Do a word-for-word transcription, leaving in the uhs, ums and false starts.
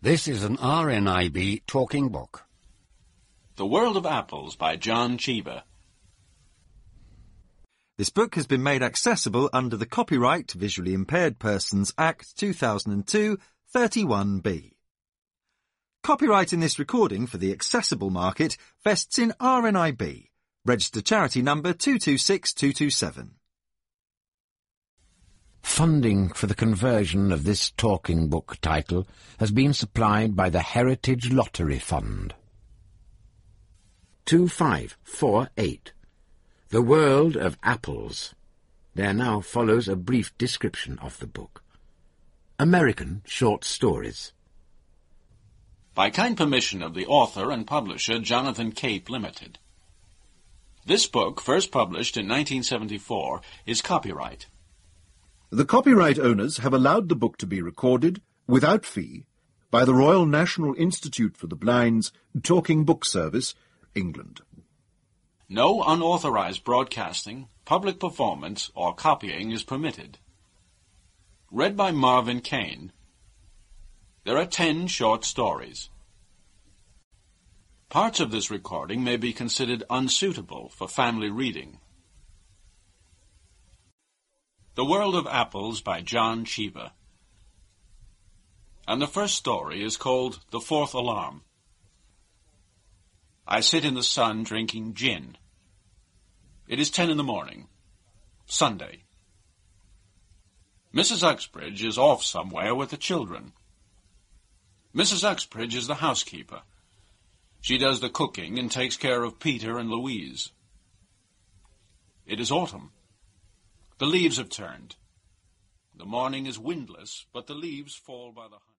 This is an R N I B talking book. The World of Apples by John Cheever. This book has been made accessible under the Copyright Visually Impaired Persons Act two thousand two, thirty-one B. Copyright in this recording for the accessible market vests in R N I B, registered charity number two two six two two seven. Funding for the conversion of this talking book title has been supplied by the Heritage Lottery Fund. two five four eight. The World of Apples. There now follows a brief description of the book. American Short Stories. By kind permission of the author and publisher Jonathan Cape Limited. This book, first published in nineteen seventy-four, is copyright. The copyright owners have allowed the book to be recorded, without fee, by the Royal National Institute for the Blind's Talking Book Service, England. No unauthorized broadcasting, public performance, or copying is permitted. Read by Marvin Kane. There are ten short stories. Parts of this recording may be considered unsuitable for family reading. The World of Apples by John Cheever. And the first story is called The Fourth Alarm. I sit in the sun drinking gin. It is ten in the morning. Sunday. Missus Uxbridge is off somewhere with the children. Missus Uxbridge is the housekeeper. She does the cooking and takes care of Peter and Louise. It is autumn. The leaves have turned. The morning is windless, but the leaves fall by the hundred.